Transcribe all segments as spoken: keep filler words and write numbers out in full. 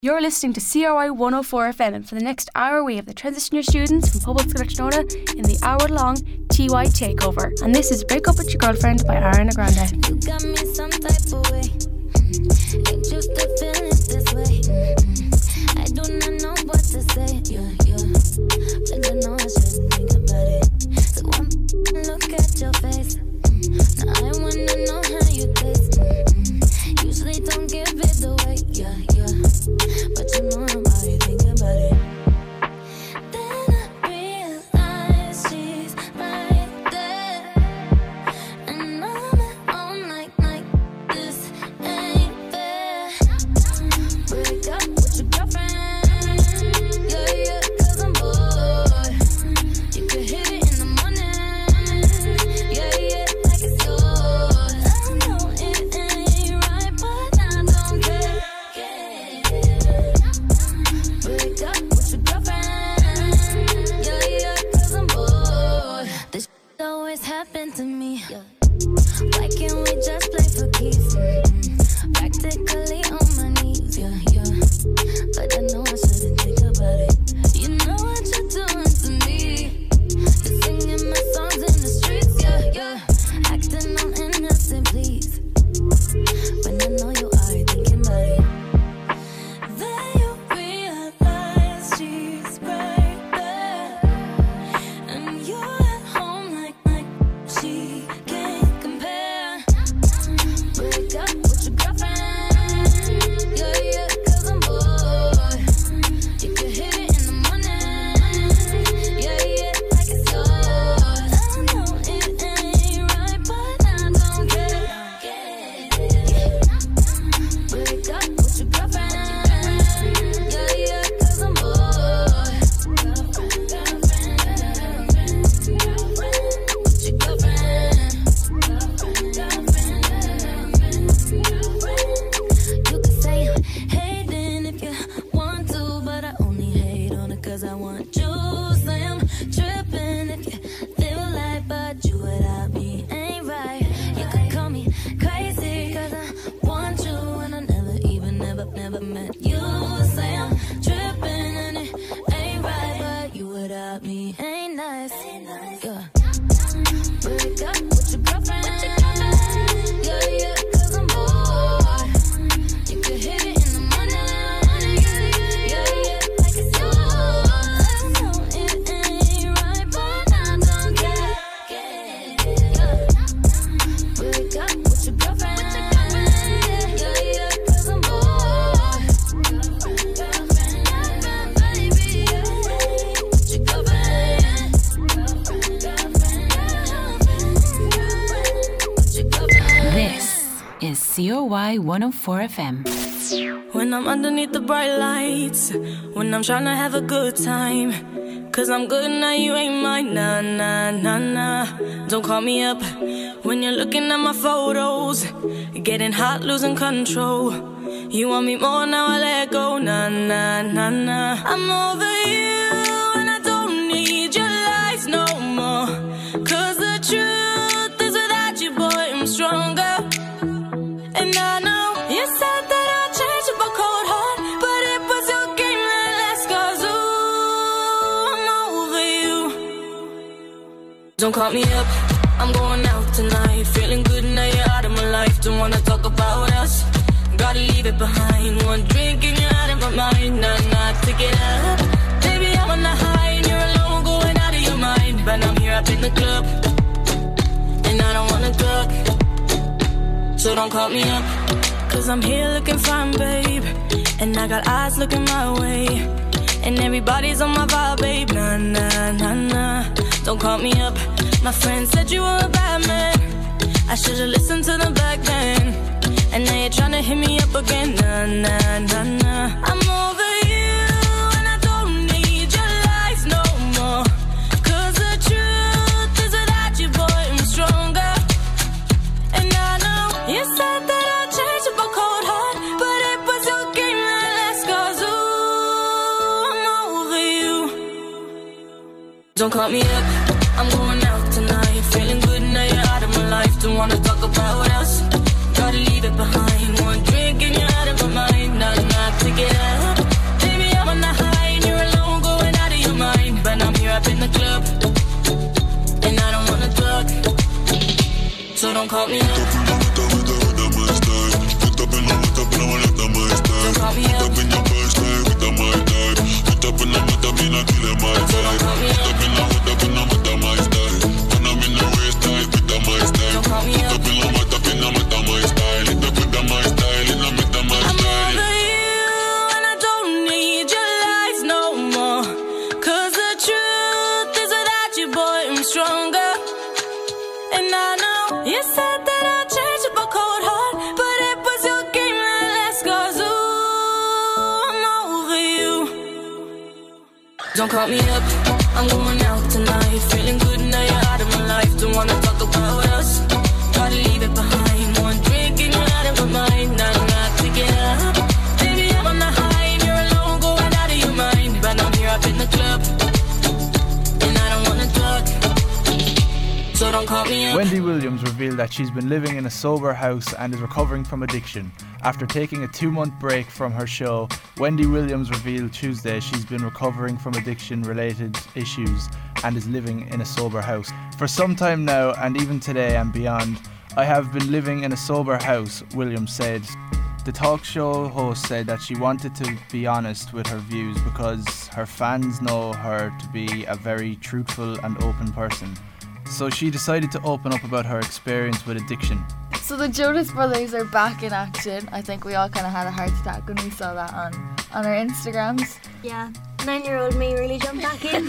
You're listening to C R I one oh four F M, and for the next hour we have the Transition Year students from Public School Archnona in the hour-long T Y Takeover. And this is Break Up With Your Girlfriend by Ariana Grande. You got me some type of way. Mm-hmm. Ain't used to feeling this way. Mm-hmm. I do not know what to say. Yeah, yeah. But I know I shouldn't think about it. So one look at your face. Mm-hmm. Now I wanna know how you taste. Mm-hmm. Usually don't give it away. Yeah, yeah. But you know I'm already thinking about it. Then I realize she's right there, and I'm at home like, like this ain't fair. Break up with your girlfriend, yeah, yeah, cause I'm bored. You could hit it in the morning, yeah, yeah, like it's yours. I know it ain't right, but I don't care. Break up with your girlfriend, yeah, yeah, cause I'm bored. This shit always happened to me. Why can't we just play for keeps? Mm-hmm. Practically on my knees, yeah, yeah. But I know I shouldn't think about it. You know what you're doing to me. You're singing my songs in the streets, yeah, yeah. Acting all innocent, please. When I know you are thinking about it. Then you realize she's right there, and you're at home like, like she can't compare. Break up with your girlfriend, yeah, yeah, cause I'm bored. You could hit it in the morning, yeah, yeah, like it's yours. I know it ain't right, but I don't care. Break up with your girlfriend, yeah, yeah, cause I'm bored. With your girlfriend. You could say I'm hating if you want to, but I only hate on it cause I want you. Say I'm tripping if you feel like, but you without me ain't right. You could call me crazy cause I want you, and I never even, never, never met you. Say I'm tripping and it ain't right, but you without me ain't nice. Yeah. Break up with your girlfriend, yeah, yeah, cause I'm bored. You could hit it in the morning, yeah, yeah, like it's yours. I know it ain't right, but I don't care. Yeah. Break up with your girlfriend, yeah, yeah, cause I'm bored. Girlfriend, baby, yeah, with your girlfriend. This is C O Y one oh four F M. When I'm underneath the bright lights, when I'm trying to have a good time, cause I'm good now, you ain't mine, nah, nah, nah, nah. Don't call me up when you're looking at my photos, getting hot, losing control. You want me more, now I let go, nah, nah, nah, nah. I'm over you and I don't need your lies no more, cause the truth is without you, boy, I'm stronger. And I know you said that I'd change up a cold heart, but it was your game that last, cause ooh, I'm over you. Don't call me up, I'm going out tonight, feeling good now you're out of my life. Don't wanna talk about us, gotta leave it behind. One drink and you're out of my mind, nah, nah, to get up. Baby, I'm on the high and you're alone, going out of your mind. But I'm here up in the club, and I don't wanna talk, so don't call me up. Cause I'm here looking fine, babe, and I got eyes looking my way, and everybody's on my vibe, babe, nah, nah, nah, nah. Don't call me up, my friend said you were a bad man, I should've listened to them back then, and now you're tryna hit me up again, nah, nah, nah, nah. I'm over you and I don't need your lies no more, cause the truth is without you, boy, I'm stronger. And I know you said that I'd change up a cold heart, but it was your game that last, cause ooh, I'm over you. Don't call me up, I'm going out tonight, feeling good now you're out of my life. Don't wanna talk about us, gotta leave it behind. One drink and you're out of my mind, nah, nah, to get up. call me up. Don't call me up. Don't call me up, I'm going out tonight. Feeling good now you're out of my life. Don't wanna talk about us, try to leave it behind. One drink and you're out of my mind. I'm not picking up, baby I'm on the high and you're alone going out of your mind. But I'm here up in the club, and I don't wanna talk, so don't call me up. Wendy Williams revealed that she's been living in a sober house and is recovering from addiction. After taking a two-month break from her show, Wendy Williams revealed Tuesday she's been recovering from addiction-related issues and is living in a sober house. For some time now, and even today and beyond, I have been living in a sober house, Williams said. The talk show host said that she wanted to be honest with her views because her fans know her to be a very truthful and open person. So she decided to open up about her experience with addiction. So the Jonas Brothers are back in action. I think we all kind of had a heart attack when we saw that on, on our Instagrams. Yeah, nine-year-old me really jumped back in.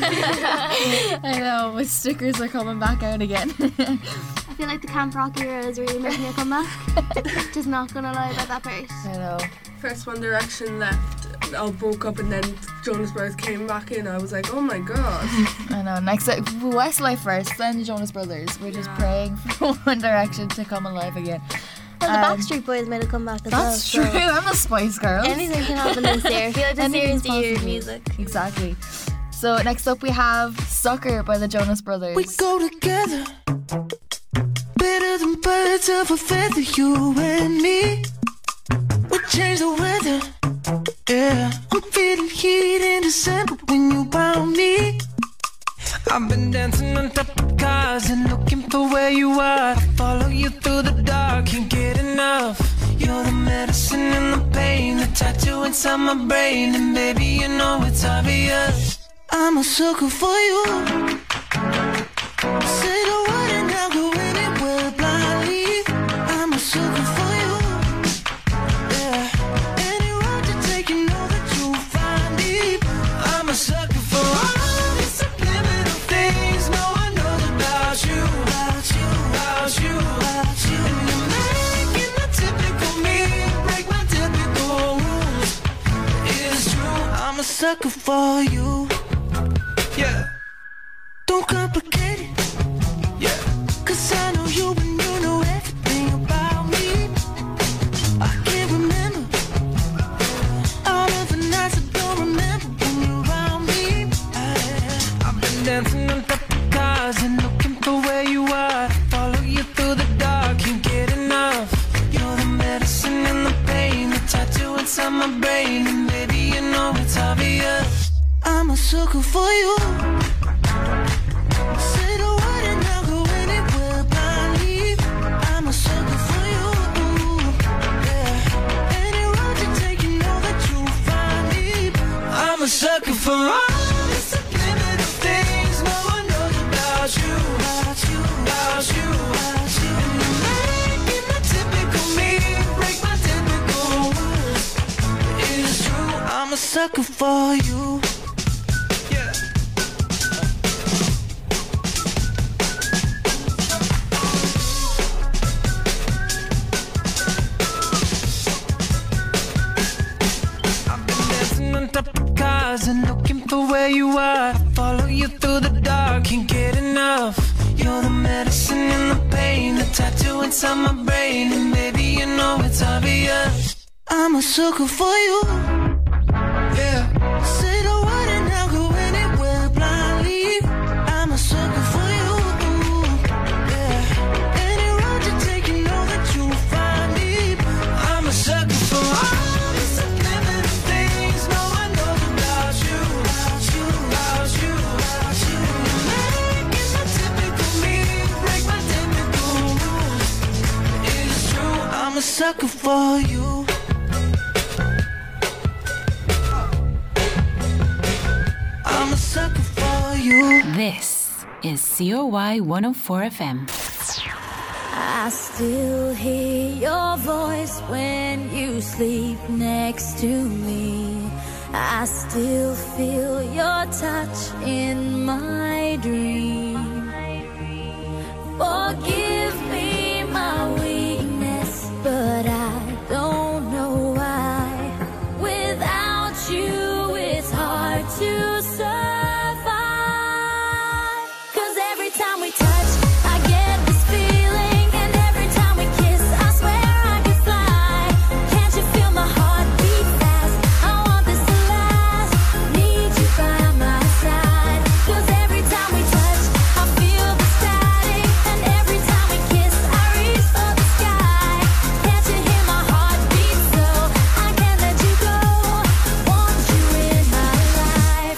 I know, my stickers are coming back out again. I feel like the Camp Rock era is really making a comeback. Just not gonna lie about that part. I know. First One Direction left, all broke up, and then Jonas Brothers came back in. I was like, oh my god. I know. Next up, Westlife first, then the Jonas Brothers. We're just yeah. praying for One Direction to come alive again. Well, the um, Backstreet Boys made a comeback as that's well. That's true. So I'm a Spice Girl. Anything can happen this year. I feel like this year is the year of music. Exactly. So next up we have Sucker by the Jonas Brothers. We go together, better than birds of a feather, you and me. We change the weather, yeah. I'm feeling heat in December when you found me. I've been dancing on top of cars and looking for where you are. I follow you through the dark, can't get enough. You're the medicine and the pain, the tattoo inside my brain. And baby, you know it's obvious, I'm a sucker for you. Say the word and I'll go anywhere blindly. I'm a sucker for you. Yeah, any road you take, you know that you'll find me. I'm a sucker for all these subliminal things no one knows about you, about you, about you, about you. And you're making the typical me break my typical rules. It's true, I'm a sucker for you. Yeah, don't complicate it. Yeah, cause I know you and you know everything about me. I can't remember all of the nights I don't remember when you're around me. I, I've been dancing on top of cars and looking for where you are. Follow you through the dark, can't get enough. You're the medicine and the pain, the tattoo inside my brain. And baby, you know it's obvious, I'm a sucker for you. Say the word and I'll go anywhere blindly. I'm a sucker for you. Yeah, any road you take, you know that you'll find me. I'm a sucker for all the subliminal things no one knows about you, about you, about you, about you. And you're making the typical me break my typical rules. It's true, I'm a sucker for you. And looking for where you are. Follow you through the dark, can't get enough. You're the medicine and the pain, the tattoo inside my brain. And baby, you know it's obvious, I'm a sucker for you. Yeah, say the word and I'll go anywhere blindly. I'm a sucker for you. Yeah, any road you take, you know that you'll find me. I'm a sucker for all the subliminal things no one knows about you, about you, about you, about you. You're making the typical me break my typical rules. sucker for you. I'm a sucker for you. This is C O Y one oh four F M. I still hear your voice when you sleep next to me. I still feel your touch in my dream. Forgive me my weakness, but I don't know why. Without you, it's hard to survive. 'Cause every time we touch, I get this feeling, and every time we kiss, I swear I could fly. Can't you feel my heart beat fast? I want this to last. Need you by my side. 'Cause every time we touch, I feel the static, and every time we kiss, I reach for the sky. Can't you hear my heart beat so? I can't let you go. Want you in my life.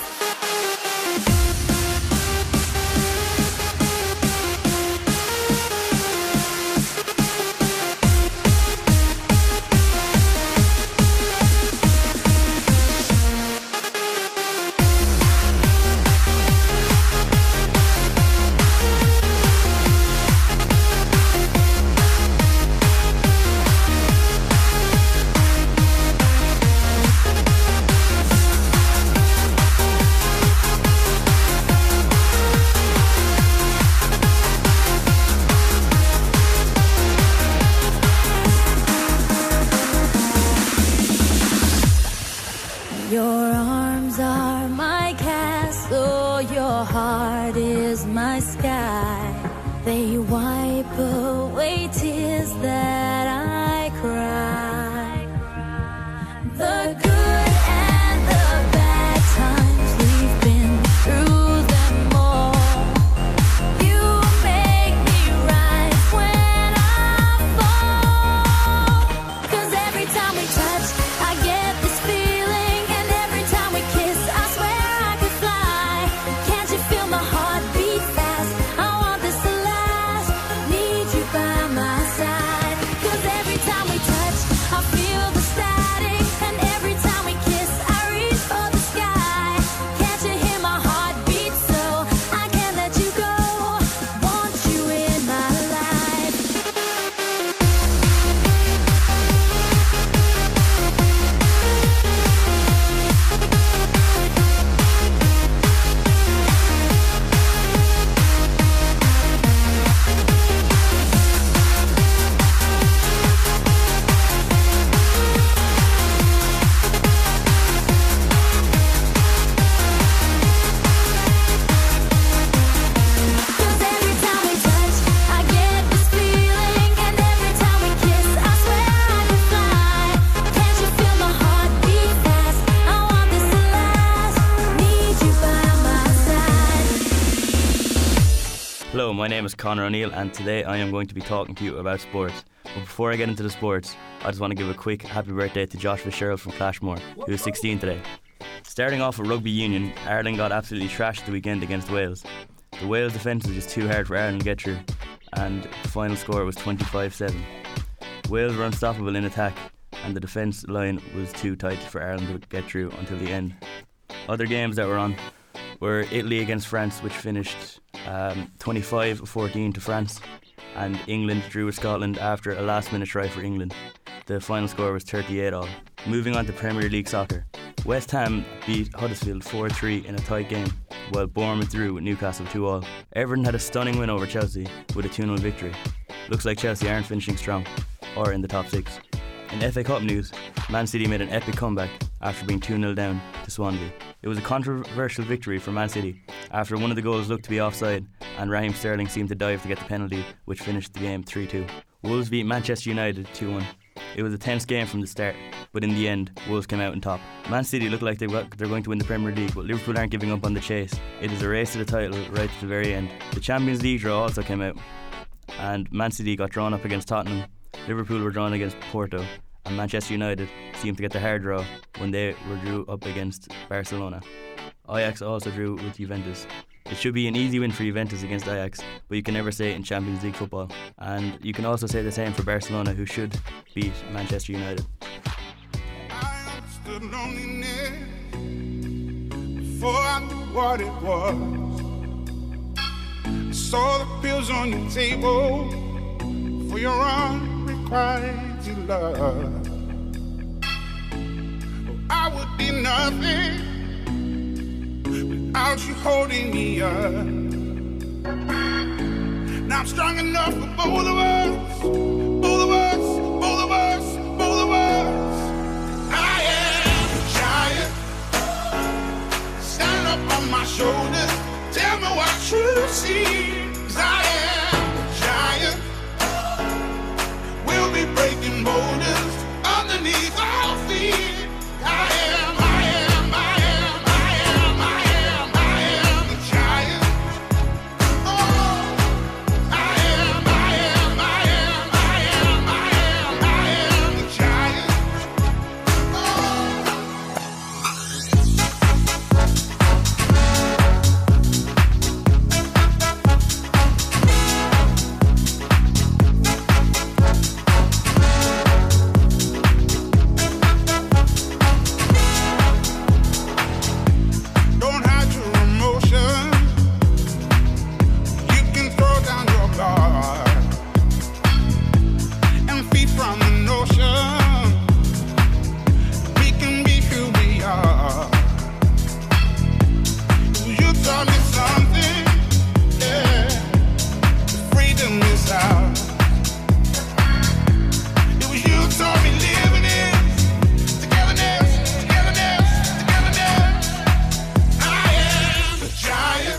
Your arms are my castle, your heart is my sky. They wipe away tears that I cry. The good and the bad times, we've been through them all. You make me rise when I fall. 'Cause every time we touch, I get this feeling, and every time we kiss, I swear I could fly. Can't you feel my heart beat fast? I want this to last. Need you by my side. 'Cause every time we touch, I feel the static, and every time we kiss, I reach for the sky. Can't you hear my heart beat so? I can't let you go. Want you in my life. Cause every time we touch, I get this feeling, and every time we kiss, I swear I could fly. Can't you feel my heart beat fast? I want this to last. Need you by my side. Hello, my name is Conor O'Neill, and today I am going to be talking to you about sports. But before I get into the sports, I just want to give a quick happy birthday to Josh Fitzgerald from Clashmore, who is sixteen today. Starting off with rugby union, Ireland got absolutely trashed the weekend against Wales. The Wales defence was just too hard for Ireland to get through, and the final score was twenty-five seven. Wales were unstoppable in attack, and the defence line was too tight for Ireland to get through until the end. Other games that were on were Italy against France, which finished um, twenty-five fourteen to France, and England drew with Scotland after a last minute try for England. The final score was thirty-eight all. Moving on to Premier League soccer, West Ham beat Huddersfield four three in a tight game, while Bournemouth drew with Newcastle two all. Everton had a stunning win over Chelsea with a two nil victory. Looks like Chelsea aren't finishing strong, or in the top six. In F A Cup news, Man City made an epic comeback after being two nil down to Swansea. It was a controversial victory for Man City after one of the goals looked to be offside, and Raheem Sterling seemed to dive to get the penalty, which finished the game three two. Wolves beat Manchester United two one. It was a tense game from the start, but in the end, Wolves came out on top. Man City look like they've got, they're going to win the Premier League, but Liverpool aren't giving up on the chase. It is a race to the title right to the very end. The Champions League draw also came out, and Man City got drawn up against Tottenham. Liverpool were drawn against Porto, and Manchester United seemed to get the hard draw when they were drew up against Barcelona. Ajax also drew with Juventus. It should be an easy win for Juventus against Ajax, but you can never say it in Champions League football. And you can also say the same for Barcelona, who should beat Manchester United. I understood loneliness before I knew what it was. I saw the pills on your table for your unrequited love. I would be nothing without you holding me up. Now I'm strong enough for both of us, both of us, both of us, both of us. I am a giant. Stand up on my shoulders, tell me what you see. 'Cause I am a giant. We'll be breaking boulders underneath our feet. I am, I am, I am, I am, I am, I am the giant. Oh, I am, I am, I am, I am, I am, I am the giant. Don't hide your emotion. You can throw down your guard and feed from the notion. We can be who we are. You taught me something, yeah. Freedom is ours. It was you taught me living it. Togetherness, togetherness, togetherness. I am a giant.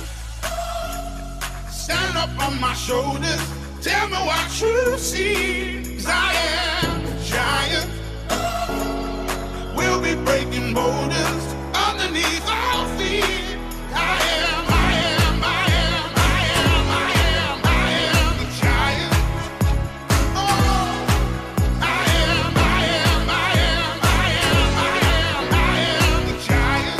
Stand up on my shoulders. Tell me what you see. 'Cause I am a giant. We'll be breaking boulders underneath our feet. I am, I am, I am, I am, I am, I am the giant. Oh, I am, I am, I am, I am, I am, I am the giant.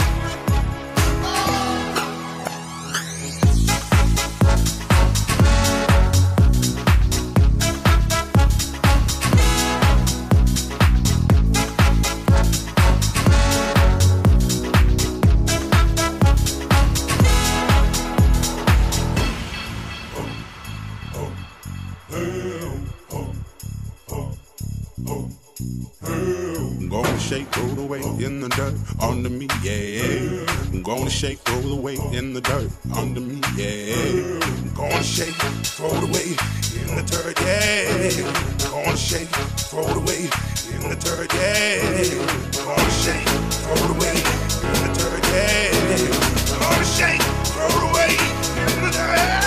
I'm gonna shake, throw the weight in the dirt under me, yeah. I'm gonna shake, throw the weight in the dirt under me, yeah. I'm gonna shake, throw the weight in the dirt, yeah. I'm gonna shake, throw the weight in the dirt, yeah. I'm gonna shake, throw the weight in the dirt, yeah. I'm gonna shake, throw the weight in the dirt.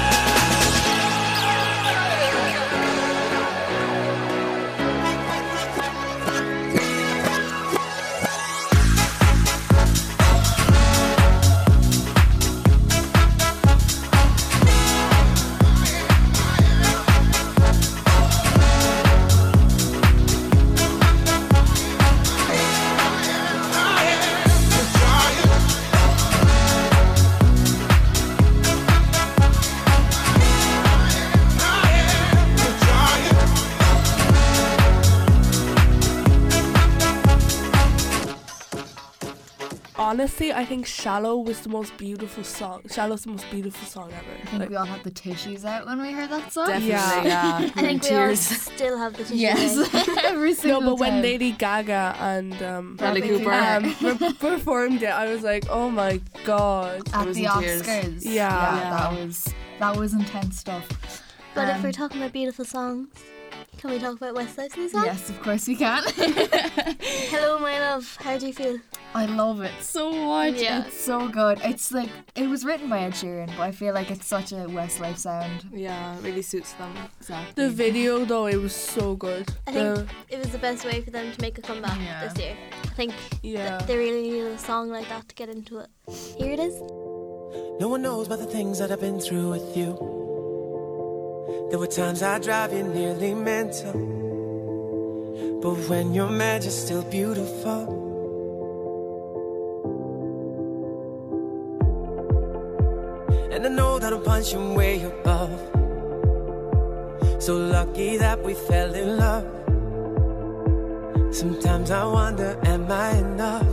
Honestly, I think Shallow was the most beautiful song. Shallow's the most beautiful song ever. I think Like, we all had the tissues out when we heard that song. Definitely. Yeah. I think we all still have the tissue. Yes, every no, single but when time. Lady Gaga and um, Bradley Cooper. um, per- performed it, I was like, oh my god. At was the in tears. Oscars. Yeah. yeah, that was that was intense stuff. But if Um, we're talking about beautiful songs, can we talk about Westlife new song? Yes, of course we can. Hello, my love. How do you feel? I love it so much. Yeah. It's so good. It's like it was written by Ed Sheeran, but I feel like it's such a Westlife sound. Yeah, it really suits them. Exactly. The video though, it was so good. I think The- it was the best way for them to make a comeback Yeah. this year. I think yeah. th- they really needed a song like that to get into it. Here it is. No one knows about the things that I've been through with you. There were times I drive you nearly mental, but when you're mad, you're still beautiful. and I know that I'm punching way above. So lucky that we fell in love. Sometimes I wonder, am I enough?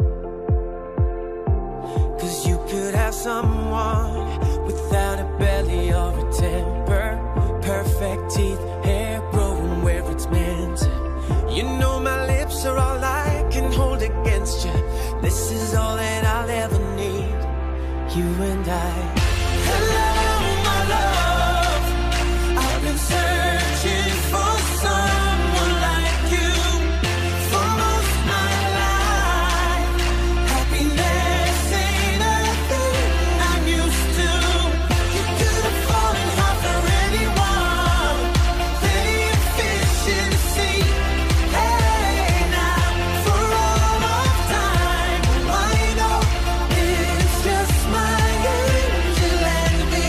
Cause you could have someone without a belly or a temper, perfect teeth, hair growing where it's meant to. You know my lips are all I can hold against you. This is all that I'll ever need, you and I. Hello, my love, I've been searching for someone like you for most of my life. Happiness ain't a thing I'm used to. You could have fallen hard for anyone, plenty of fish in the sea. Hey, now for all of time, I know it's just my angel and me.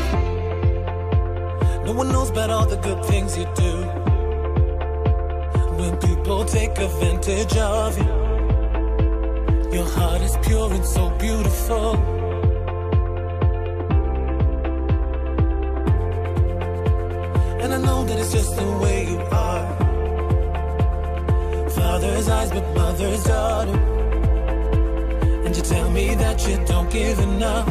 No one knows about all the good things you do. When people take advantage of you, your heart is pure and so beautiful. And I know that it's just the way you are. Father's eyes but mother's daughter. And you tell me that you don't give enough.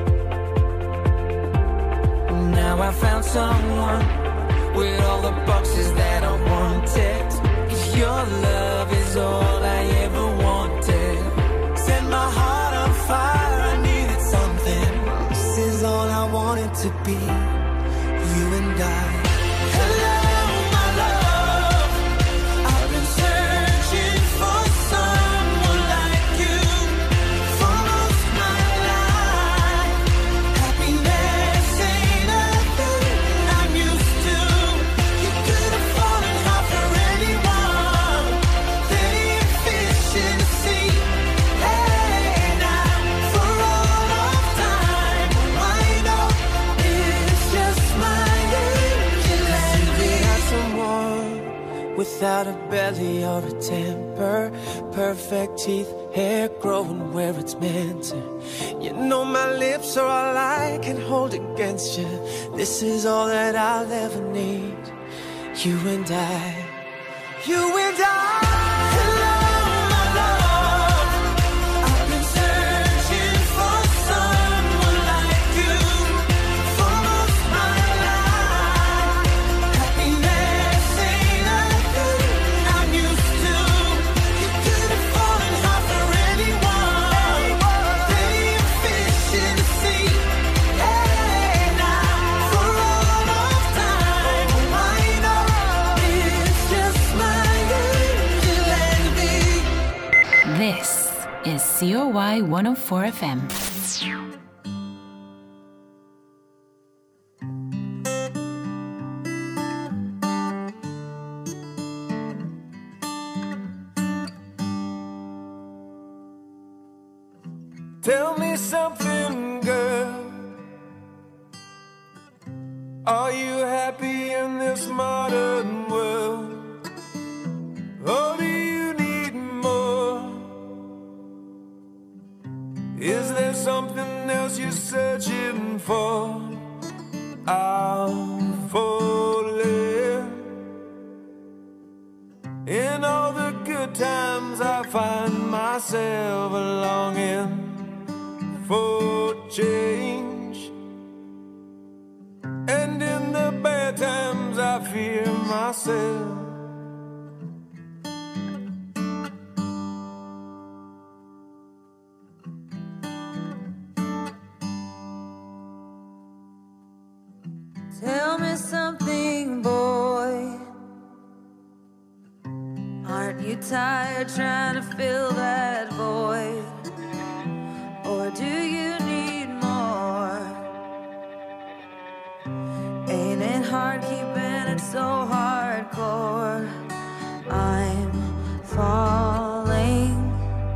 Now I found someone with all the boxes that I wanted. If your love is all I ever wanted, set my heart on fire, I needed something. This is all I wanted to be, you and I. Hello, my love, I've been searching for someone like you for most of my life. Happiness ain't a thing I'm used to. You could have fallen hard for anyone, plenty of fish in the sea. Hey, now for all of time, I know it's just my angel and me. Got someone without a belly or a temper, perfect teeth, hair growing where it's meant to. You know my lips are all I can hold against you. This is all that I'll ever need, you and I, you and I. Hello, my love, I've been searching for someone like you for most of my life. Happiness ain't a thing I'm used to. You could have fallen hard for anyone, plenty of fish in the sea. Hey, now for all of time, I know it's just my angel and me. This is C O Y one oh four F M. Tell me something, girl. Are you happy in this modern world? Or do you need more? Is there something else you're searching for? I'm falling. In all the good times I find myself longing for change, and in the bad times I fear myself. Tell me something, boy. Aren't you tired trying to fill that void? Or do you need more? Ain't it hard keeping it so hardcore? I'm falling.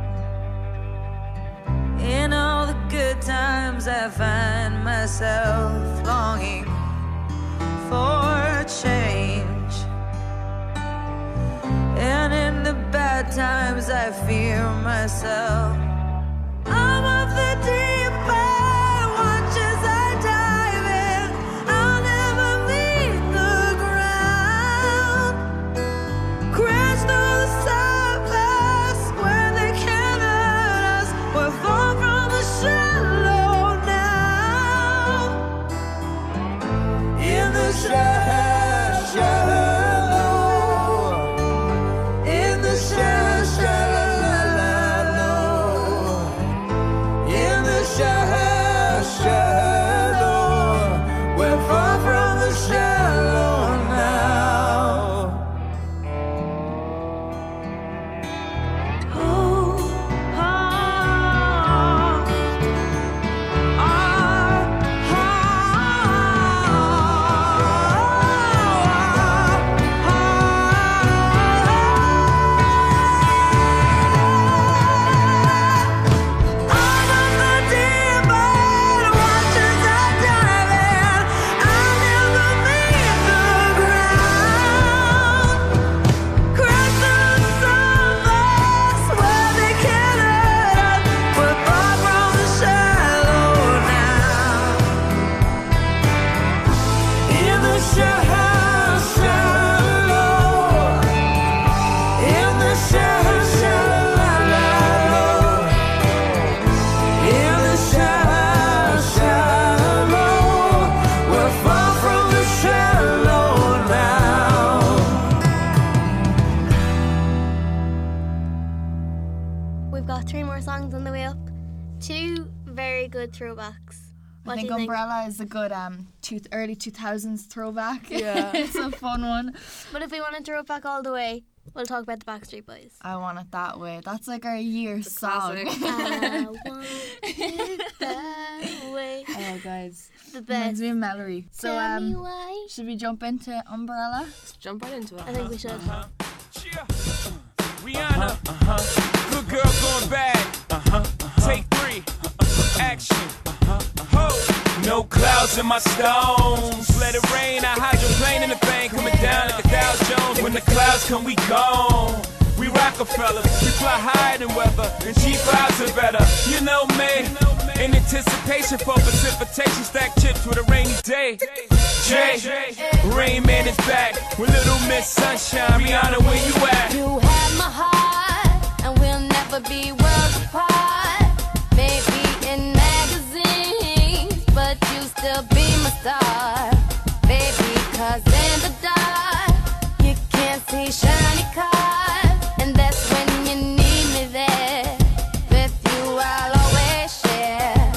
In all the good times I find myself longing for change, and in the bad times I fear myself. I'm of the deep end, watch as I Two very good throwbacks. What I think do you think? Umbrella is a good um two, early two thousands throwback. Yeah. It's a fun one. But if we want to throw it back all the way, we'll talk about the Backstreet Boys. I want it that way. That's like our year song. I want it that way. Oh, guys. The Reminds best. me of Mallory. So, Tell me um, why. should we jump into Umbrella? Let's jump right into it. I think we should. Rihanna, uh-huh. Good girl going bad. Uh-huh. Take three. Action. Ho. No clouds in my stones. Let it rain. I hydroplane in the thing coming down like a Dow Jones. When the clouds come, we gone. We Rockefeller. We fly higher than weather, and cheap vibes are better. You know me. In anticipation for precipitation, stack chips with a rainy day. Jay, Rain Man is back with Little Miss Sunshine. Rihanna, where you at? You have my heart, and we'll never be worlds apart. Maybe in magazines, but you still be my star. Baby, cause in the dark, you can't see shiny cars. And that's when you need me there. With you, I'll always share.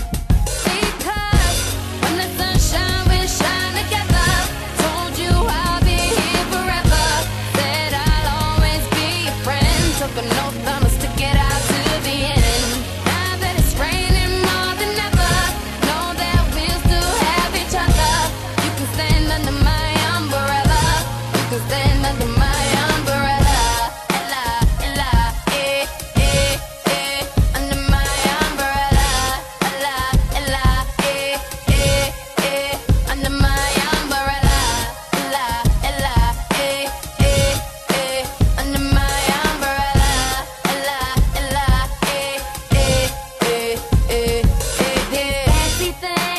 Because when the sunshine will shine together, told you I'll be here forever. Said I'll always be your friend. Took an oath, I'ma stick it out to the end. Now that it's raining more than ever, know that we'll still have each other. You can stand under my umbrella. You can stand under my umbrella. Ella, Ella, eh, eh, eh, under my umbrella. Ella, Ella, eh, eh, eh, under my umbrella. Ella, Ella, eh, eh, eh, under my umbrella. Ella, Ella, eh, eh, eh, eh, eh, eh. Fancy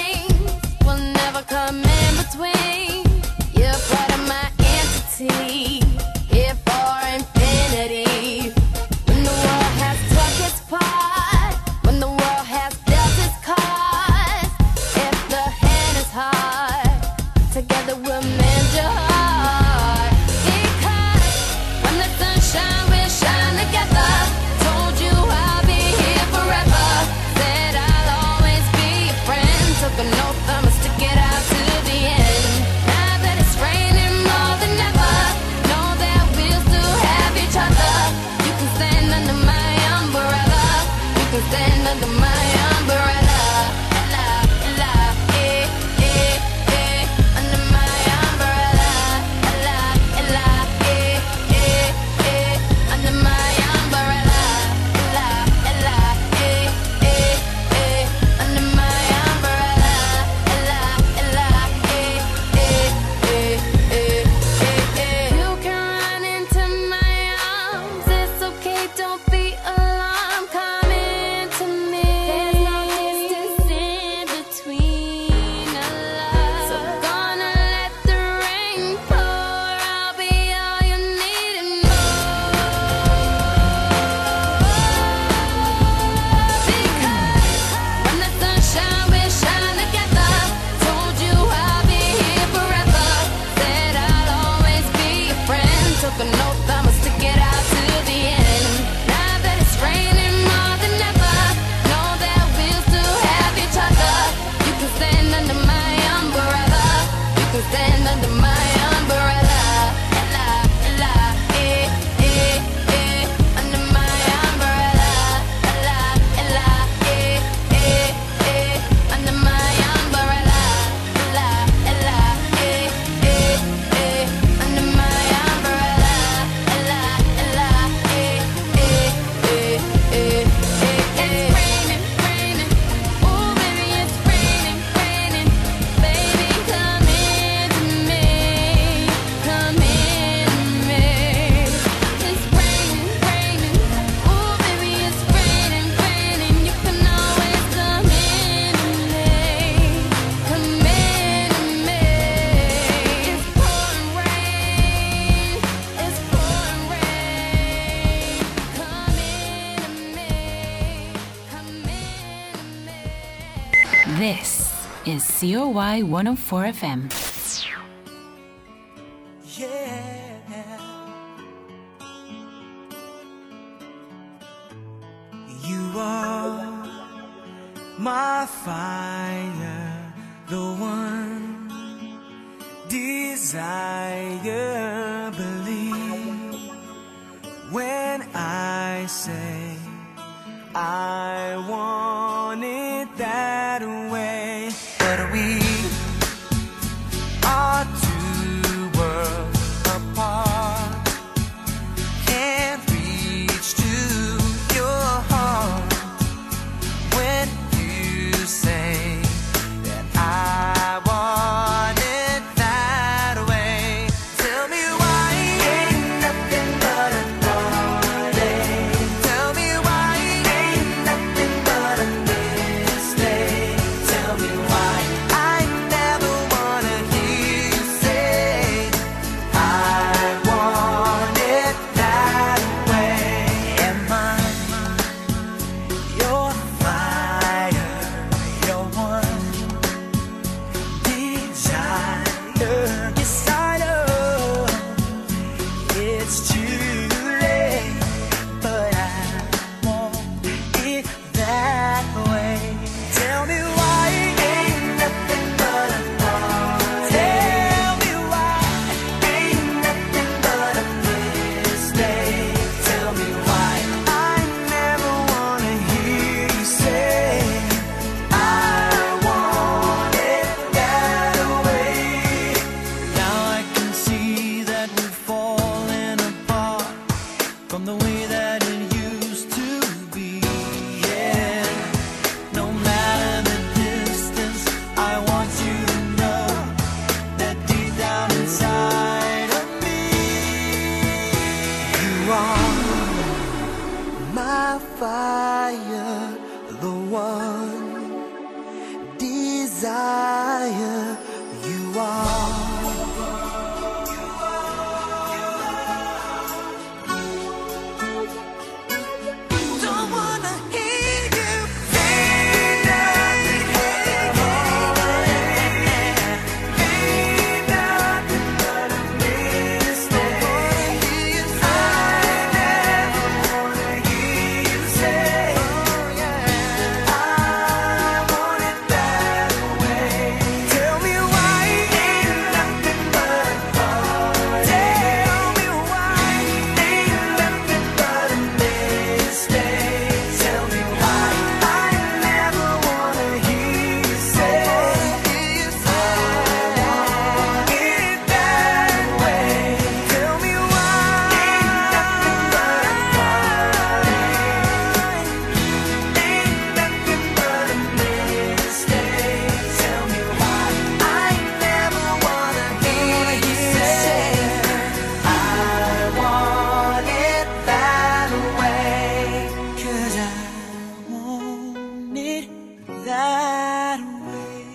things will never come in between. You're part of my entity, here for infinity. When the world has took its part, when the world has dealt its cards, if the hand is hard, together we'll mend your heart. Because when the sunshine will shine together, told you I'll be here forever. Said I'll always be your friend. Took an oath, I'ma stick it out to the end. Now that it's raining more than ever, know that we'll still have each other. You can stand under my umbrella. You can stand under my umbrella. Ella, Ella, eh, eh, eh, under my umbrella. Ella, Ella, eh, eh, eh, under my umbrella. Ella, Ella, eh, eh, eh, under my umbrella. Ella, Ella, eh, eh, eh, eh, eh, eh. You can run into my arms. It's okay, don't be alarmed. Come into me. There's no distance in between us. So gonna let the rain pour. I'll be all you need and more. Because when the sunshine will shine together, told you I'll be here forever. Said I'll always be your friend. Took an oath, I'ma stick it out to the end. Now that it's raining more than ever, know that we'll still have each other. You can stand under my umbrella. You can stand under my umbrella. Ella, Ella, eh, eh, eh, under my umbrella. Ella, Ella, eh, eh, eh, under my umbrella. Ella, Ella, eh, eh, eh, under my umbrella. Ella, Ella, eh, eh, eh, eh, eh, eh. It's raining, raining. Ooh, baby, it's raining, raining. Baby, come into me, come into me. It's raining, raining. Ooh, baby, it's raining, raining. You can always come into me, come into me. It's pouring rain, it's pouring rain. Come into me, come into me. This is C O Y one oh four F M. You are my fire, the one desire. Believe when I say I want it that way. But we are two worlds apart, can't reach to your heart when you say that I want it that way. Tell me why ain't nothing but a heartache. Tell me why ain't nothing but a mistake. Tell me why I never wanna hear you say I want it that way. Am I your fire, your one desire? Yes, I know it's too late, but I want it that way. Tell me why ain't nothing but a heartache. Tell me why ain't nothing but a mistake. Tell me why I never wanna hear you say I want it that way. Now I can see that we're falling apart from the way that it used to be. Yeah, no matter the distance, I want you to know that deep down inside of me, you are my fire, the one desire. You are. Don't wanna hear you say nothing, ain't nothing but a mistake. I never wanna hear you say I want it that way. Tell me why ain't nothing but a heartache. Tell me why ain't nothing but a mistake. Tell me why I never wanna hear you say I want it that way. Tell me why ain't nothing but a heartache. Ain't nothing but a mistake. Tell me why I never wanna hear you say I want it that way. 'Cause I want it that way.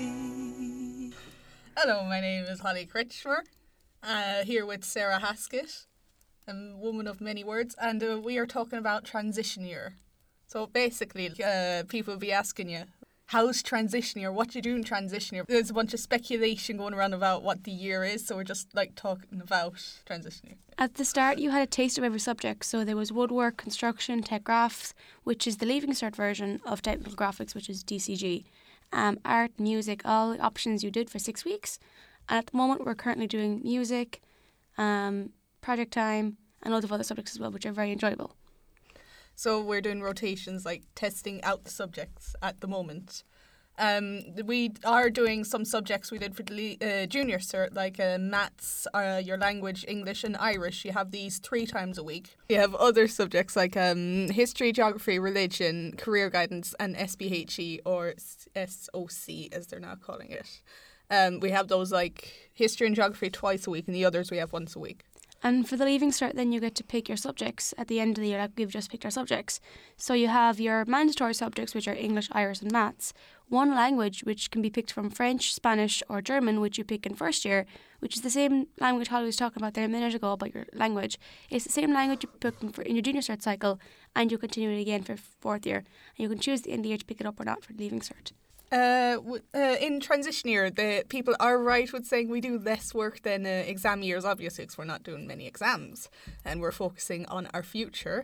Hello, my name is Holly Critchmer, uh, here with Sarah Haskett, a woman of many words, and uh, we are talking about transition year. So basically, uh, people will be asking you, how's transition year? What do you do in transition year? There's a bunch of speculation going around about what the year is, so we're just like talking about transition year. At the start, you had a taste of every subject. So there was woodwork, construction, tech graphics, which is the Leaving Cert version of technical graphics, which is D C G. Um, art, music, all the options you did for six weeks. And at the moment, we're currently doing music, um, project time, and loads of other subjects as well, which are very enjoyable. So we're doing rotations, like testing out the subjects at the moment. Um, we are doing some subjects we did for the le- uh, junior cert, like uh, maths, uh, your language, English and Irish. You have these three times a week. You have other subjects like um, history, geography, religion, career guidance and S B H E or S O C as they're now calling it. Um, we have those like history and geography twice a week and the others we have once a week. And for the Leaving Cert, then you get to pick your subjects at the end of the year, like we've just picked our subjects. So you have your mandatory subjects, which are English, Irish and maths. One language, which can be picked from French, Spanish or German, which you pick in first year, which is the same language Holly was talking about there a minute ago about your language. It's the same language you pick in, for, in your junior cert cycle, and you continue it again for fourth year. And you can choose at the end of the year to pick it up or not for the Leaving Cert. Uh, w- uh, in transition year, the people are right with saying we do less work than uh, exam years, obviously, because we're not doing many exams and we're focusing on our future.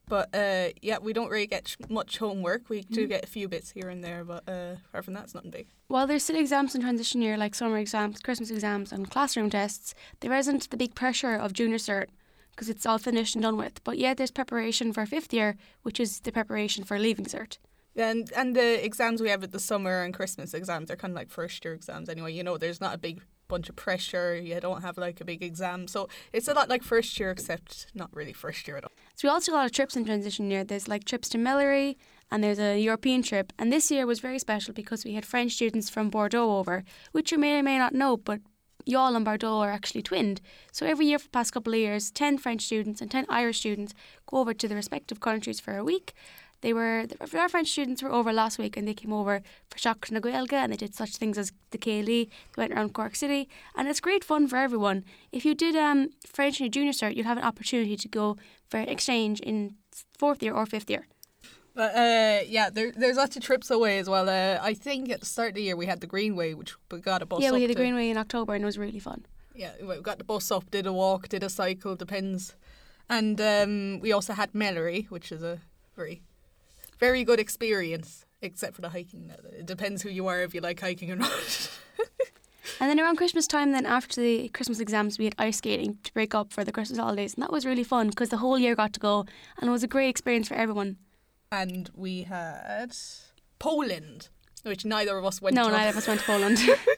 But uh, yeah, we don't really get sh- much homework. We do get a few bits here and there, but uh, apart from that, it's nothing big. While there's still exams in transition year, like summer exams, Christmas exams, and classroom tests, there isn't the big pressure of junior cert because it's all finished and done with. But yeah, there's preparation for fifth year, which is the preparation for leaving cert. And and the exams we have at the summer and Christmas exams, they're kind of like first year exams anyway. You know, there's not a big bunch of pressure. You don't have like a big exam. So it's a lot like first year, except not really first year at all. So we also do a lot of trips in transition year. There's like trips to Melleray and there's a European trip. And this year was very special because we had French students from Bordeaux over, which you may or may not know, but Youghal and Bordeaux are actually twinned. So every year for the past couple of years, ten French students and ten Irish students go over to the respective countries for a week. They were, our French students were over last week and they came over for Seachas na Gaeilge and they did such things as the Céilí. They went around Cork City and it's great fun for everyone. If you did um, French in your junior cert, you'd have an opportunity to go for exchange in fourth year or fifth year. But uh, yeah, there, there's lots of trips away as well. Uh, I think at the start of the year we had the Greenway, which we got a bus Yeah, up we had the to. Greenway in October and it was really fun. Yeah, we got the bus up, did a walk, did a cycle, depends. And um, we also had Melleray, which is a very... very good experience, except for the hiking. It depends who you are if you like hiking or not. And then around Christmas time, then after the Christmas exams, we had ice skating to break up for the Christmas holidays. And that was really fun because the whole year got to go and it was a great experience for everyone. And we had Poland, which neither of us went No, to. neither of us went to Poland.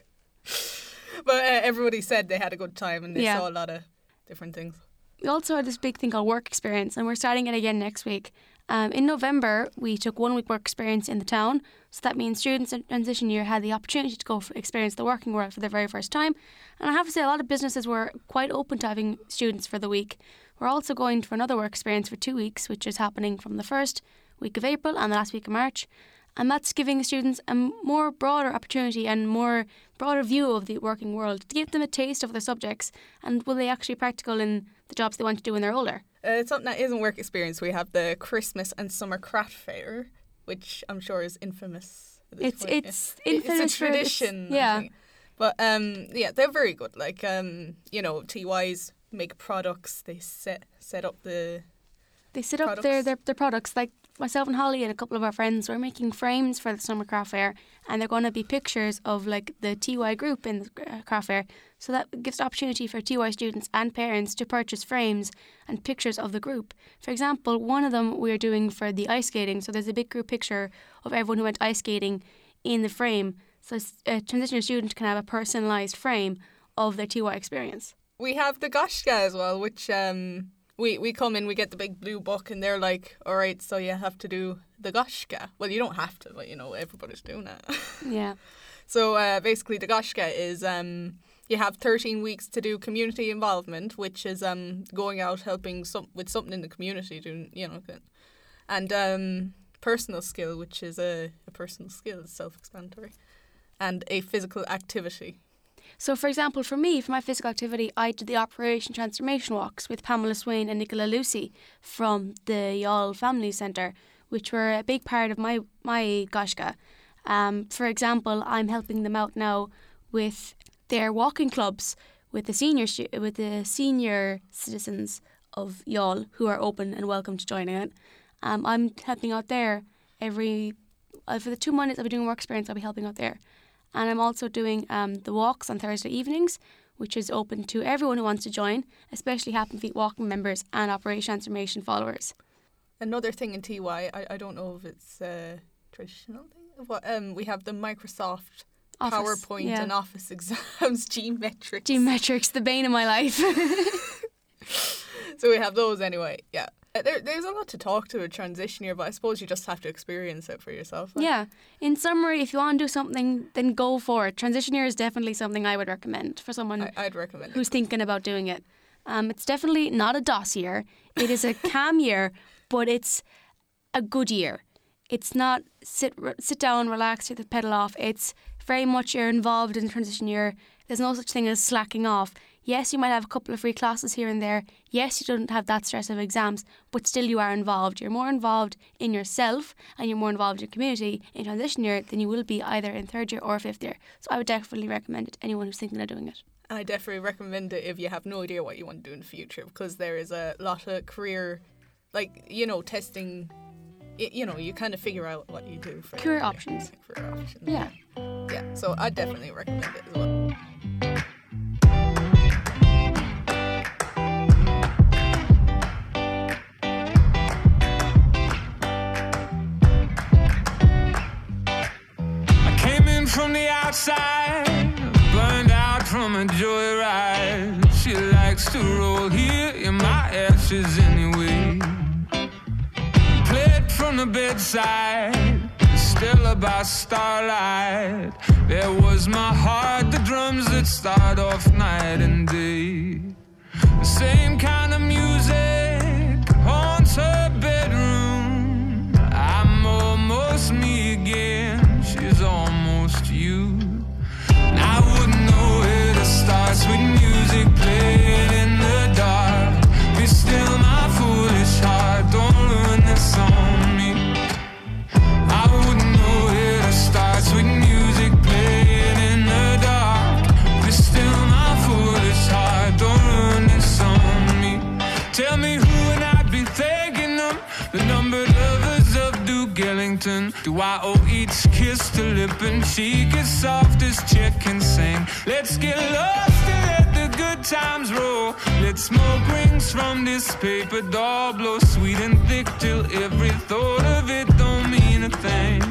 But uh, everybody said they had a good time and they Yeah. saw a lot of different things. We also had this big thing called work experience and we're starting it again next week. Um, in November, we took one week work experience in the town. So that means students in transition year had the opportunity to go for experience the working world for the very first time. And I have to say, a lot of businesses were quite open to having students for the week. We're also going for another work experience for two weeks, which is happening from the first week of April and the last week of March. And that's giving students a more broader opportunity and more broader view of the working world to give them a taste of the subjects and will they actually practical in the jobs they want to do when they're older. Uh, it's something that isn't work experience. We have the Christmas and Summer Craft Fair, which I'm sure is infamous. at this It's point. it's Yeah. infamous It's a for its- tradition. I yeah. think. But um, yeah, they're very good. Like um, you know, T Ys make products. They set set up the. They set up their, their their products. Like myself and Holly and a couple of our friends were making frames for the summer craft fair, and they're going to be pictures of like the T Y group in the uh, craft fair. So that gives the opportunity for T Y students and parents to purchase frames and pictures of the group. For example, one of them we're doing for the ice skating. So there's a big group picture of everyone who went ice skating in the frame. So a transitional student can have a personalised frame of their T Y experience. We have the Goshka as well, which um, we, we come in, we get the big blue book, and they're like, all right, so you have to do the Goshka. Well, you don't have to, but, you know, everybody's doing it. Yeah. So uh, basically, the Goshka is um, you have thirteen weeks to do community involvement, which is um, going out helping some, with something in the community, doing, you know, and um, personal skill, which is a, a personal skill, it's self-explanatory, and a physical activity. So, for example, for me, for my physical activity, I did the Operation Transformation Walks with Pamela Swain and Nicola Lucy from the Youghal Family Centre, which were a big part of my, my Goshka. Um, for example, I'm helping them out now with their walking clubs with the senior stu- with the senior citizens of Youghal who are open and welcome to joining it. Um, I'm helping out there every uh, for the two Mondays I'll be doing work experience. I'll be helping out there. And I'm also doing um, the walks on Thursday evenings, which is open to everyone who wants to join, especially Happy Feet Walking members and Operation Transformation followers. Another thing in T Y, I, I don't know if it's a traditional thing, but um, we have the Microsoft Office, PowerPoint yeah. and Office exams, G-Metrics. G-Metrics, the bane of my life. So we have those anyway, yeah. Uh, There, there's a lot to talk to a transition year, but I suppose you just have to experience it for yourself. like. Yeah. In summary, if you want to do something, then go for it. Transition year is definitely something I would recommend for someone I, I'd recommend who's it. thinking about doing it. Um, it's definitely not a DOS year. It is a calm year, but it's a good year. It's not sit re- sit down, relax, take the pedal off. It's very much you're involved in the transition year. There's no such thing as slacking off. Yes, you might have a couple of free classes here and there. Yes, you don't have that stress of exams, but still you are involved. You're more involved in yourself and you're more involved in your community in transition year than you will be either in third year or fifth year. So I would definitely recommend it to anyone who's thinking of doing it. And I definitely recommend it if you have no idea what you want to do in the future, because there is a lot of career like, you know, testing, y- you know, you kind of figure out what you do for Career options. Career options. Yeah. Yeah, so I definitely recommend it as well. I came in from the outside, burned out from a joyride. She likes to roll here in my ashes anyway. Played from the bedside, still by starlight. There was my heart, the drums that start off night and day. The same kind of music haunts her bedroom. I'm almost me again, she's almost you. And I wouldn't know where to start. Sweet music playing in the dark. Be still my foolish heart, don't ruin this on me. I wouldn't know where to start. Sweet music playing in the dark. Be still my foolish heart, don't ruin this on me. Tell me who and I'd be thanking them. The numbered lovers of Duke Ellington. Do I owe each kiss to lip and cheek as soft as chick can sing? Let's get lost and let the good times roll. Let smoke rings from this paper doll blow sweet and thick till every thought of it don't mean a thing.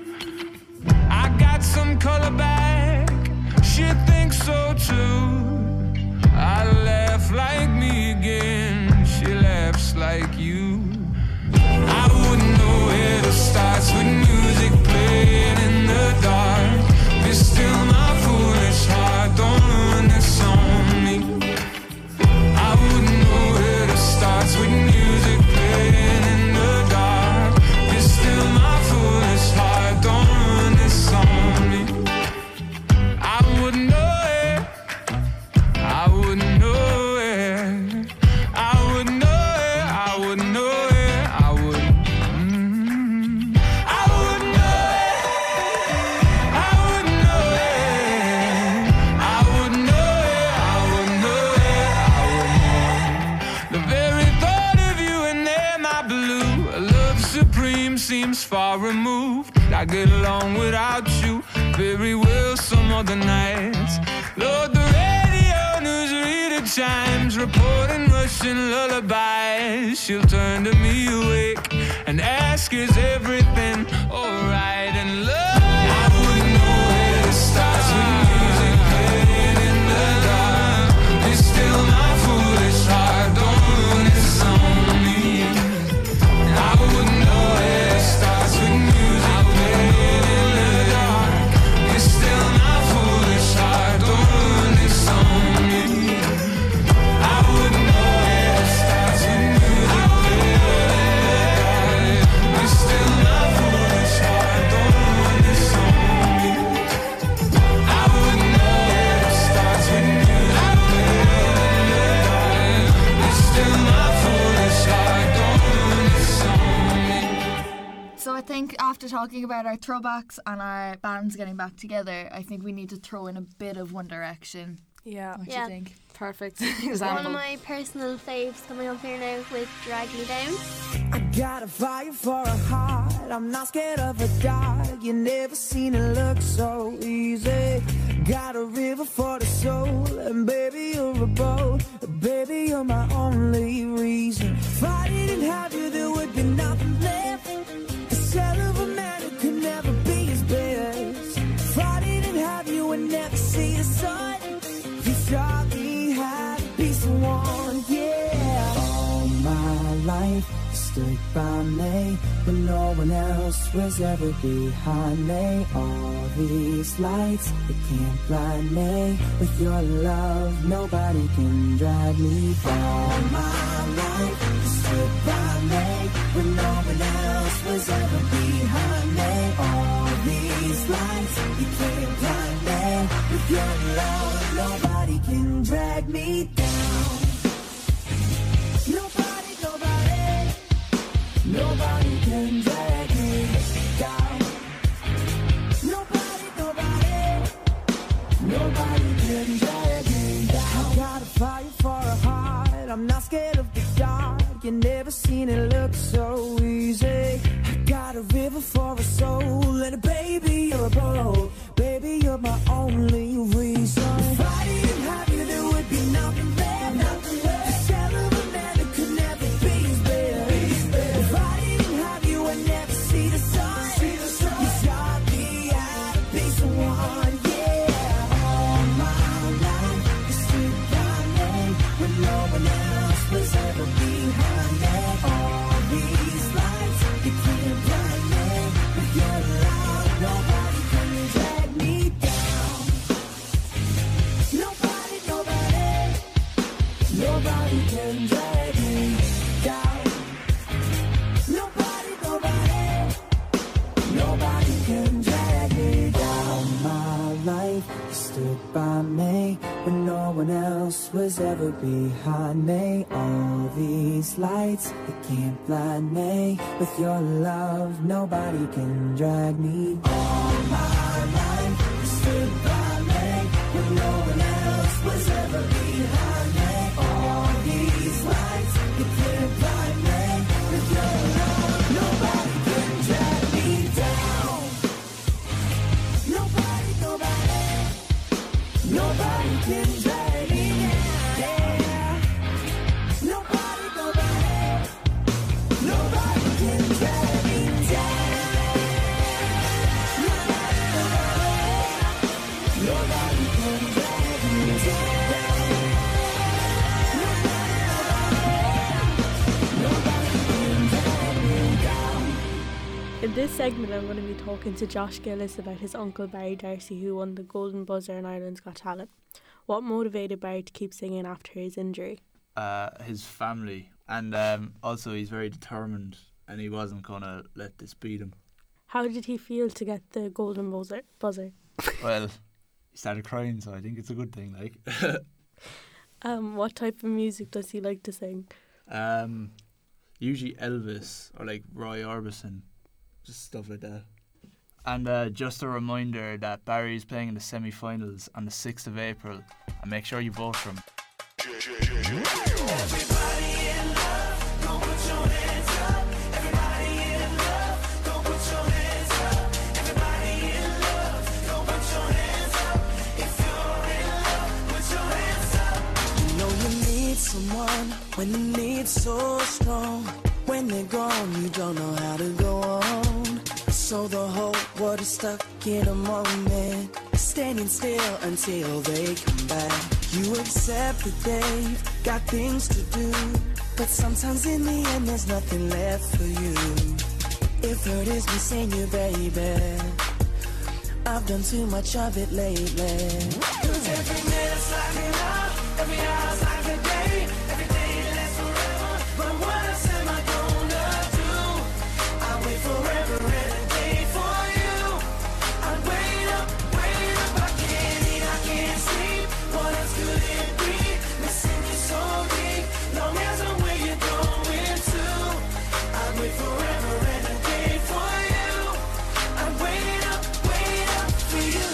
I got some color back, she thinks so too. I laugh like me again, she laughs like you. I wouldn't know where to start. Sweet music playing in the dark. Be still my foolish heart, don't ruin this on me. I wouldn't know where to start. Sweet music playing in the dark. Be still my foolish heart, don't ruin this on me. I wouldn't know it, I wouldn't know it, I wouldn't know it, I wouldn't know it, I would. Mm, I wouldn't know it, I wouldn't know it, I wouldn't know it, I wouldn't know it, I wouldn't know. The very thought of you and there, my blue, a love supreme seems far removed. I get along without you very well some other nights. Lord, the radio news reader chimes, reporting Russian lullabies. She'll turn to me awake and ask, is everything alright? And love, I wouldn't know where to start. Sweet music playing in the dark. Be still my foolish heart, don't ruin this on me. I wouldn't know where to start. Sweet music playing in the dark. Be still my foolish heart, don't ruin this on me. I wouldn't know where to start. Sweet music playing in the dark. Be still my foolish heart, don't ruin this on me. I wouldn't know where to start. Sweet music playing in the dark. Be still my foolish heart, don't ruin this on me. So I think after talking about our throwbacks and our bands getting back together, I think we need to throw in a bit of One Direction. Yeah. What do Yeah. you think? Perfect One example. of my personal faves coming up here now with Drag Me Down. I got a fire for a heart. I'm not scared of a dark. You never seen it look so easy. Got a river for the soul, and baby you're a boat. Baby you're my only reason. If I didn't have you, there would be nothing left. The shell of a man who could never be his best. If I didn't have you, I'd never see the sun. You taught me how to be someone, yeah. All my life you stood by me when no one else was ever behind me. All these lights, they can't blind me. With your love, nobody can drag me down. All my life you stood by me when no one else was ever behind me. All these lights, you can't blind me. With your love, nobody can drag me down. Nobody, nobody, nobody can drag me down. Nobody, nobody, nobody can drag me down. I got a fire for a heart. I'm not scared of the dark. you never seen it look so easy. I got a river for a soul, and a baby, you're a boat. Baby, you're my only reason. If I didn't have you, there would be nothing there. Nothing there. The shell of a man that could never be his best. If I didn't have you, I'd never see the sun. See the sun. You shot me out of peace of one, yeah. All my life, you stood by me when no one else was ever behind me. All these lights, you can't blind me with your love. Nobody can drag me down. Nobody, nobody, nobody can drag me down. Nobody, nobody, nobody can drag me down. My life, you stood by me when no one else was ever behind me. All these lights, they can't blind me with your love. Nobody can drag me. All my life, you stood by me when no one else was ever behind me. All these lights, they can't blind me with your love. Nobody can drag me down. Nobody, nobody, nobody can drag me down. Yeah. Nobody, nobody, nobody can drag me down. Nobody, nobody, nobody can drag me down. Nobody, nobody, nobody can drag me down. In this segment, I'm going to be talking to Josh Gillis about his uncle Barry Darcy, who won the Golden Buzzer in Ireland's Got Talent. What motivated Barry to keep singing after his injury? Uh, his family, and um, also he's very determined, and he wasn't gonna let this beat him. How did he feel to get the Golden Buzzer? buzzer? Well, he started crying, so I think it's a good thing. Like, Um, what type of music does he like to sing? um, usually Elvis or like Roy Orbison, just stuff like that. And uh, just a reminder that Barry is playing in the semi-finals on the sixth of April, and make sure you vote for him. Everybody in love, go put your hands up. Everybody in love, go put your hands up. Everybody in love, go put your hands up. If you're in love, put your hands up. You know you need someone when the need's so strong. When they're gone, you don't know how to go on. So the whole world is stuck in a moment, standing still until they come back. You accept that they've got things to do, but sometimes in the end there's nothing left for you. If hurt is missing you, baby, I've done too much of it lately. Cause every minute's like an hour, every hour's like a day, every day lasts forever. But what else am I gonna do? I wait forever and a day for you. I wait up, wait up, I can't eat, I can't sleep. What else could it be? Missing you so deep, long as I'm where you're going to. I wait forever and a day for you. I wait up, wait up for you.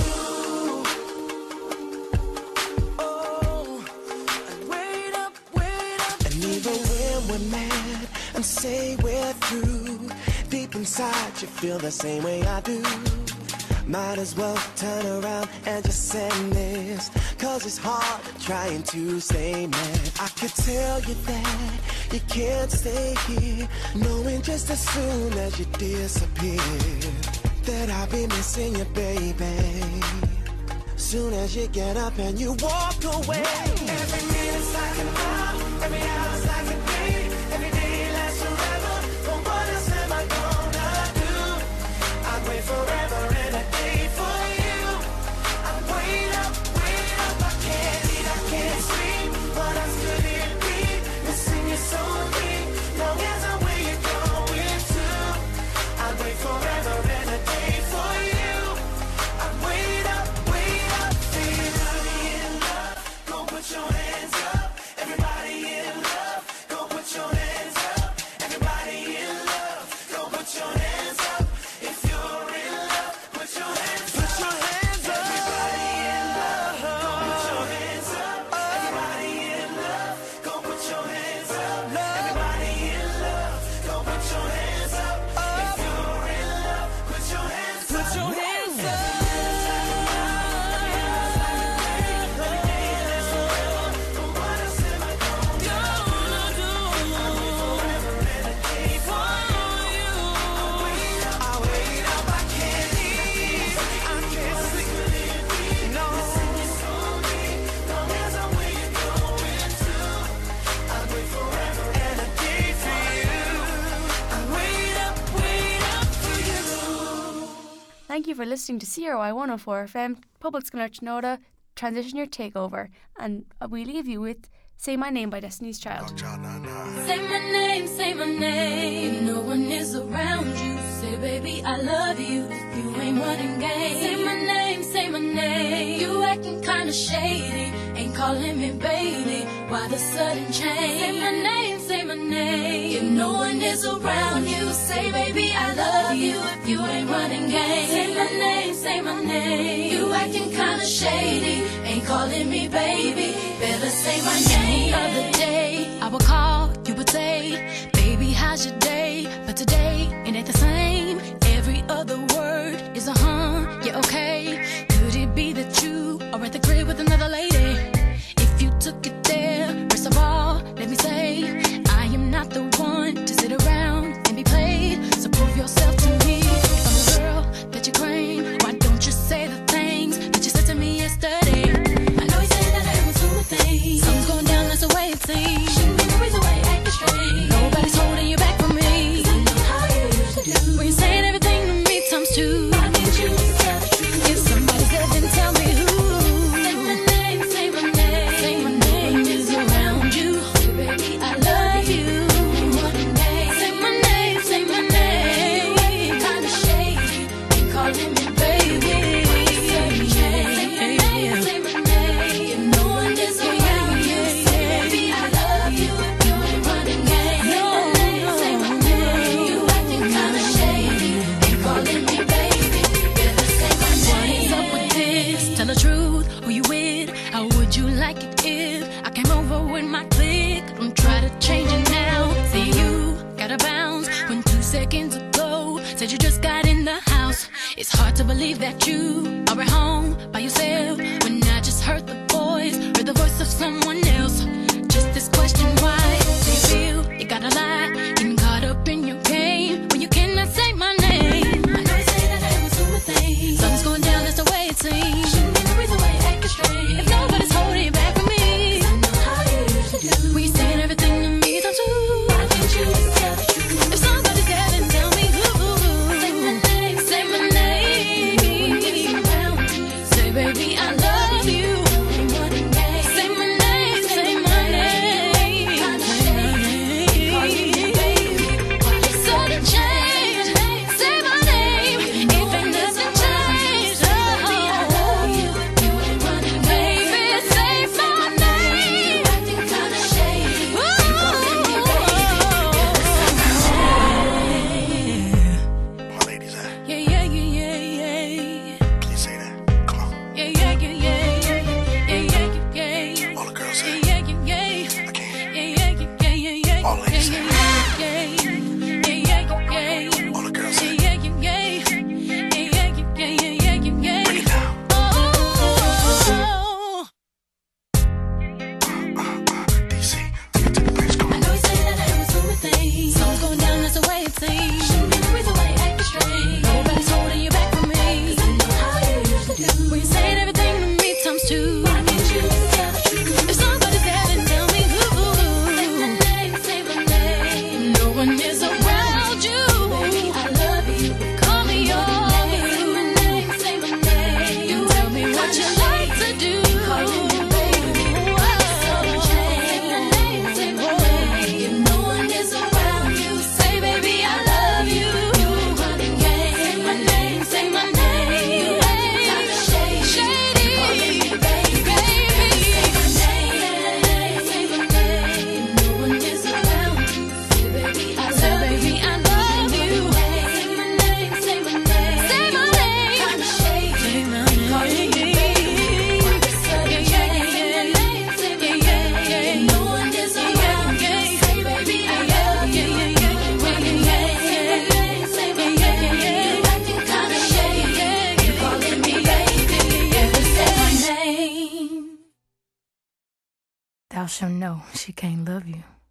Oh, I wait up, wait up. And even when we're mad and say we're through, deep inside you feel the same way I do. Might as well turn around and just send this, cause it's hard trying to stay mad. I could tell you that you can't stay here, knowing just as soon as you disappear that I'll be missing you, baby. Soon as you get up and you walk away. Every minute's like an hour, every hour's like a day, every day lasts forever. But what else am I gonna do? I wait forever and a day for you. I wait up, wait up, I can't eat, I can't sleep. What else could it be? Missing you so deep, long as I'm where you're going to. I wait forever and a day for you. I wait up, wait up, everybody in love, go put your hands up. Everybody in love, go Thank you for listening to C R Y one oh four F M, Public Nóta, Transition Your Takeover, and we leave you with Say My Name by Destiny's Child. Say my name, say my name. If no one is around you, say baby I love you. If you ain't running game, say my name, say my name. You acting kinda shady, ain't calling me baby. Why the sudden change? Say my name, say my name. If no one is around you, say baby I love you. If you ain't running game, say my name, say my name. You acting kinda shady, ain't calling me baby. Better say my name. The other day, I would call, you would say, baby, how's your day? But today, it ain't the same. Every other word is a huh, yeah, okay. Could it be that you are at the crib with another lady? If you took it there, first of all, let me say, I am not the one to sit around and be played. So prove yourself to me. If I'm the girl that you claim, why don't you say the things that you said to me yesterday? I know you said that I was doing things. Something's going down, that's the way it seems. Shouldn't be the reason why you acting strange. Nobody's holding you back from me. 'Cause I know how you used to do. When you're saying everything to me times two. Why can't you just tell the truth? If somebody's there, then tell me who. Say my name, say my name. Say my name is around you. Say baby I love you. Say my name, say my name. Kinda shady, ain't calling me baby. Say my name, say my name. If no one is around you, say baby I love you. If you ain't running game, say my name, say my name. You acting kinda shady, ain't calling me baby. Better say my name. What's up with this? Tell the truth, who you with? How would you like it if I came over with my clique? Don't try to change it now. See you gotta bounce when two seconds ago said you just got in the house. It's hard to believe that you are at home by yourself when I just heard the voice, heard the voice of someone else. Just this question, why do you feel you gotta lie? Getting caught up in your game when you cannot say my name. I know you say that I was doing things. Something's going down, that's the way it seems. Shouldn't be the reason why you acting strange. If nobody's holding you back from me, 'cause I know how you used to do. When you're saying everything to me times two. Why can't you just tell the truth? If somebody's there, then tell me who. Say my name, say my name. Say baby I love you. Say my name, say my name. Call me baby. how she'll know she can't love you.